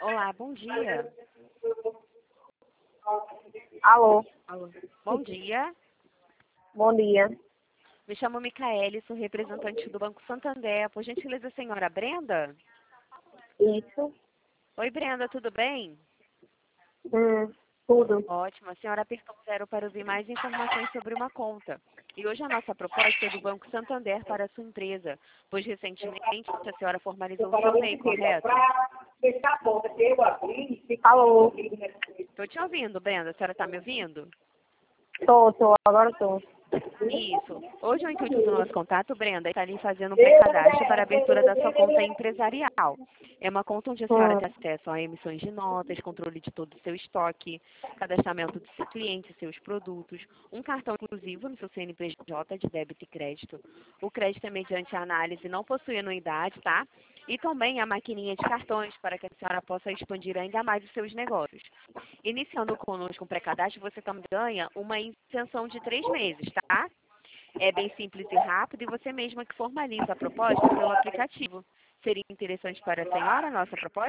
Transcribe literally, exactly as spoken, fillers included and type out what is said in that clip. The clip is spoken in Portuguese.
Olá, bom dia. Alô, Alô. Bom dia. bom dia. Me chamo Micaele, sou representante do Banco Santander. Por gentileza, a senhora Brenda? Isso. Oi, Brenda, tudo bem? Hum, tudo. Ótimo. A senhora apertou zero para ouvir mais informações sobre uma conta. E hoje a nossa proposta é do Banco Santander para a sua empresa, pois recentemente a senhora formalizou o seu M E I, correto? Alô, Estou te ouvindo, Brenda. A senhora está me ouvindo? tô, tô, agora tô. Isso. Hoje o intuito do nosso contato, Brenda, está ali fazendo um pré-cadastro para a abertura da sua conta empresarial. É uma conta onde a senhora Hum, tem acesso a emissões de notas, controle de todo o seu estoque, cadastramento de seu cliente, seus produtos, um cartão inclusivo no seu C N P J de débito e crédito. O crédito é mediante a análise, não possui anuidade, tá? E também a maquininha de cartões para que a senhora possa expandir ainda mais os seus negócios. Iniciando conosco um pré-cadastro, você também ganha uma isenção de três meses, tá? É bem simples e rápido e você mesma que formaliza a proposta pelo aplicativo. Seria interessante para a senhora a nossa proposta?